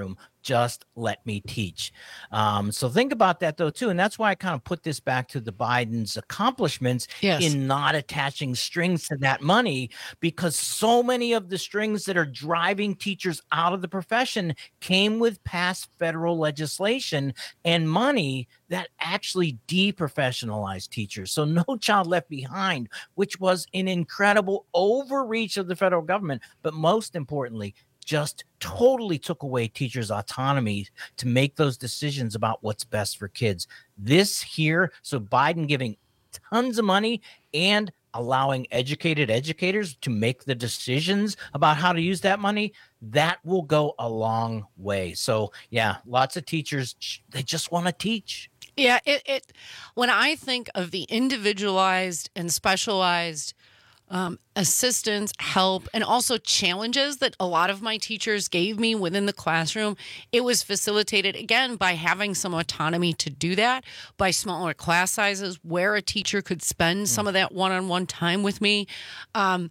Just let me teach. Um, so think about that, though, too. And that's why I kind of put this back to the Biden's accomplishments Yes. in not attaching strings to that money, because so many of the strings that are driving teachers out of the profession came with past federal legislation and money that actually deprofessionalized teachers. So No Child Left Behind, which was an incredible overreach of the federal government, but most importantly, just totally took away teachers' autonomy to make those decisions about what's best for kids. This here, so Biden giving tons of money and allowing educated educators to make the decisions about how to use that money, that will go a long way. So yeah, lots of teachers, they just want to teach. Yeah, it, it when I think of the individualized and specialized um, assistance, help, and also challenges that a lot of my teachers gave me within the classroom, it was facilitated, again, by having some autonomy to do that, by smaller class sizes where a teacher could spend some of that one-on-one time with me. Um,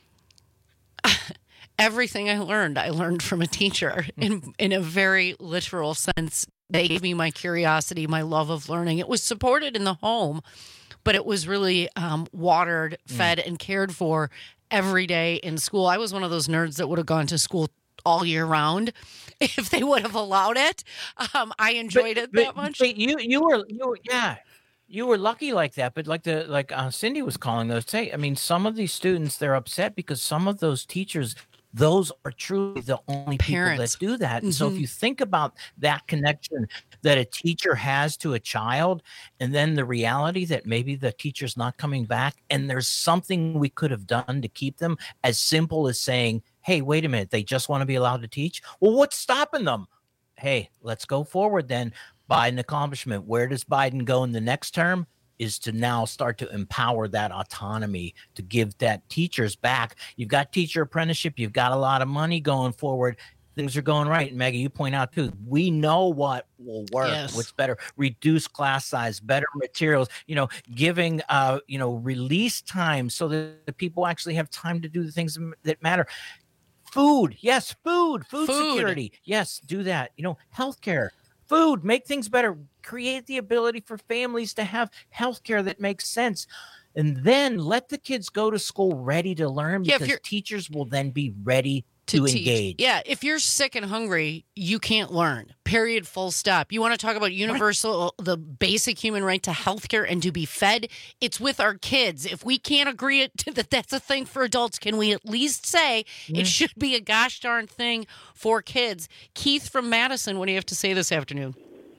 everything I learned, I learned from a teacher in, in a very literal sense. They gave me my curiosity, my love of learning. It was supported in the home, but it was really um, watered, fed, and cared for every day in school. I was one of those nerds that would have gone to school all year round if they would have allowed it. Um, I enjoyed But- it but- that much. but you you were you were yeah. You were lucky like that, but like the like uh, Cindy was calling those. Say, I mean, some of these students, they're upset because some of those teachers, those are truly the only Parents. people that do that. And so if Mhm. you think about that connection that a teacher has to a child, and then the reality that maybe the teacher's not coming back, and there's something we could have done to keep them, as simple as saying, hey, wait a minute, they just want to be allowed to teach. Well, what's stopping them? Hey, let's go forward then. Biden accomplishment. Where does Biden go in the next term? Is to now start to empower that autonomy to give that teachers back. You've got teacher apprenticeship. You've got a lot of money going forward. Things are going right. And Maggie, you point out too, we know what will work, Yes. what's better, reduce class size, better materials, you know, giving, uh, you know, release time so that the people actually have time to do the things that matter. Food. Yes. Food, food, Food. security. Yes. Do that. You know, healthcare. Food, make things better, create the ability for families to have healthcare that makes sense. And then let the kids go to school ready to learn, Yeah, if because you're- teachers will then be ready to, to teach. engage. Yeah, if you're sick and hungry, you can't learn. Period. Full stop. You want to talk about universal, the basic human right to healthcare and to be fed? It's with our kids. If we can't agree it, that that's a thing for adults, can we at least say Yeah. it should be a gosh darn thing for kids? Keith from Madison, what do you have to say this afternoon?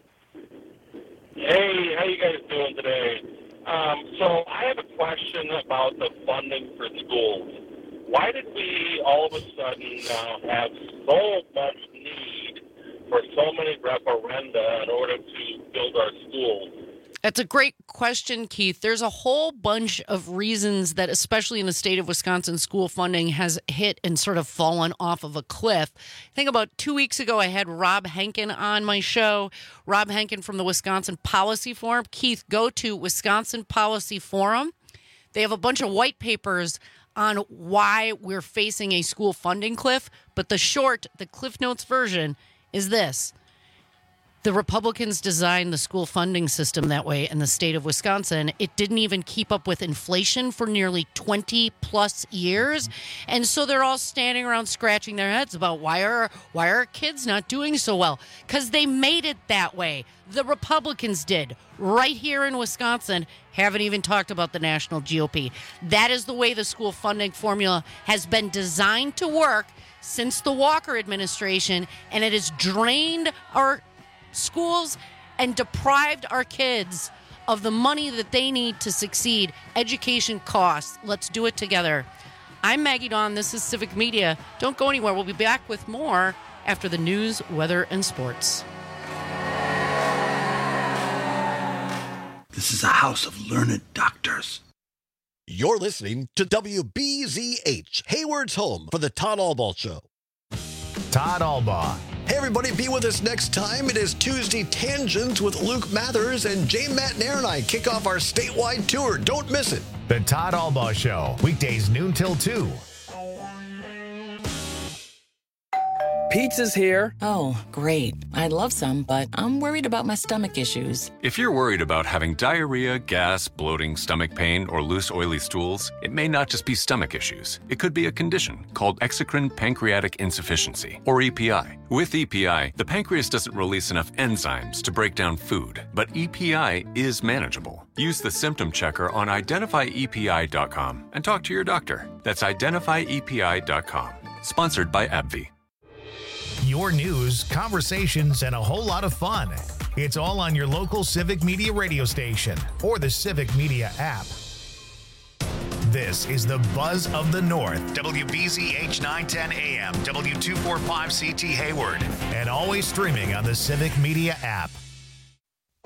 Hey, how you guys doing today? Um, so I have a question about the funding for schools. Why did we all of a sudden now have so much need for so many referenda in order to build our schools? That's a great question, Keith. There's a whole bunch of reasons that, especially in the state of Wisconsin, school funding has hit and sort of fallen off of a cliff. I think about two weeks ago, I had Rob Henkin on my show. Rob Henkin from the Wisconsin Policy Forum. Keith, go to Wisconsin Policy Forum. They have a bunch of white papers on why we're facing a school funding cliff. But the short, the Cliff Notes version is this. The Republicans designed the school funding system that way in the state of Wisconsin. It didn't even keep up with inflation for nearly twenty plus years. And so they're all standing around scratching their heads about why are why are kids not doing so well? Because they made it that way. The Republicans did right here in Wisconsin. Haven't even talked about the national G O P. That is the way the school funding formula has been designed to work since the Walker administration, and it has drained our schools and deprived our kids of the money that they need to succeed. Education costs. Let's do it together. I'm Maggie Dawn. This is Civic Media. Don't go anywhere. We'll be back with more after the news, weather, and sports. This is a house of learned doctors. You're listening to W B Z H, Hayward's home for the Todd Albaugh Show. Todd Albaugh. Hey, everybody, be with us next time. It is Tuesday Tangents with Luke Mathers, and Jay McNair and I kick off our statewide tour. Don't miss it. The Todd Albaugh Show, weekdays noon till two. pizza's here. Oh, great. I'd love some, but I'm worried about my stomach issues. If you're worried about having diarrhea, gas, bloating, stomach pain, or loose, oily stools, it may not just be stomach issues. It could be a condition called exocrine pancreatic insufficiency, or E P I. With E P I, the pancreas doesn't release enough enzymes to break down food, but E P I is manageable. Use the symptom checker on identify E P I dot com and talk to your doctor. That's identify E P I dot com. Sponsored by AbbVie. Your news, conversations, and a whole lot of fun. It's all on your local Civic Media radio station or the Civic Media app. This is the Buzz of the North, W B Z H nine ten A M, W two forty-five C T Hayward, and always streaming on the Civic Media app.